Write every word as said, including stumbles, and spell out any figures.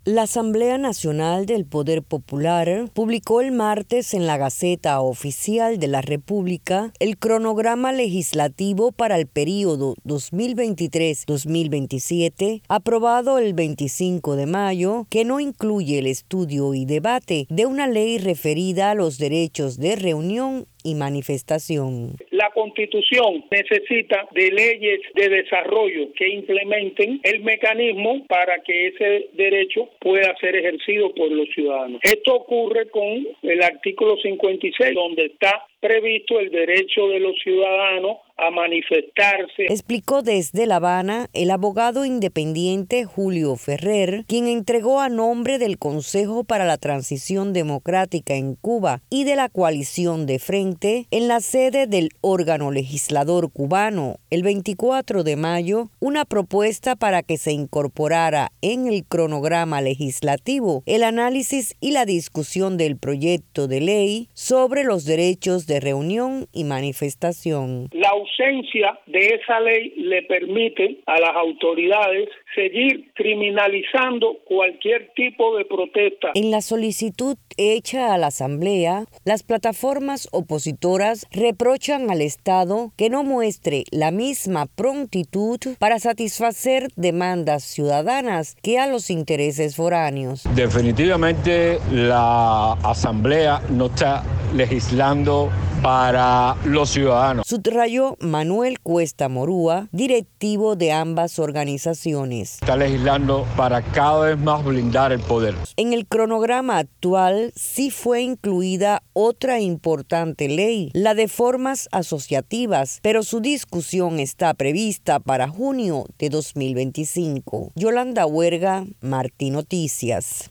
La Asamblea Nacional del Poder Popular publicó el martes en la Gaceta Oficial de la República el cronograma legislativo para el período dos mil veintitrés a dos mil veintisiete, aprobado el veinticinco de mayo, que no incluye el estudio y debate de una ley referida a los derechos de reunión y manifestación. La Constitución necesita de leyes de desarrollo que implementen el mecanismo para que ese derecho pueda ser ejercido por los ciudadanos. Esto ocurre con el artículo cincuenta y seis, donde está previsto el derecho de los ciudadanos a manifestarse. Explicó desde La Habana el abogado independiente Julio Ferrer, quien entregó a nombre del Consejo para la Transición Democrática en Cuba y de la Coalición de Frente, en la sede del órgano legislador cubano, el veinticuatro de mayo, una propuesta para que se incorporara en el cronograma legislativo el análisis y la discusión del proyecto de ley sobre los derechos de reunión y manifestación. La ausencia de esa ley le permite a las autoridades seguir criminalizando cualquier tipo de protesta. En la solicitud hecha a la Asamblea, las plataformas opositoras reprochan al Estado que no muestre la misma prontitud para satisfacer demandas ciudadanas que a los intereses foráneos. Definitivamente la Asamblea no está legislando para los ciudadanos. Subrayó Manuel Cuesta Morúa, directivo de ambas organizaciones. Está legislando para cada vez más blindar el poder. En el cronograma actual sí fue incluida otra importante ley, la de formas asociativas, pero su discusión está prevista para junio de dos mil veinticinco. Yolanda Huerga, Martí Noticias.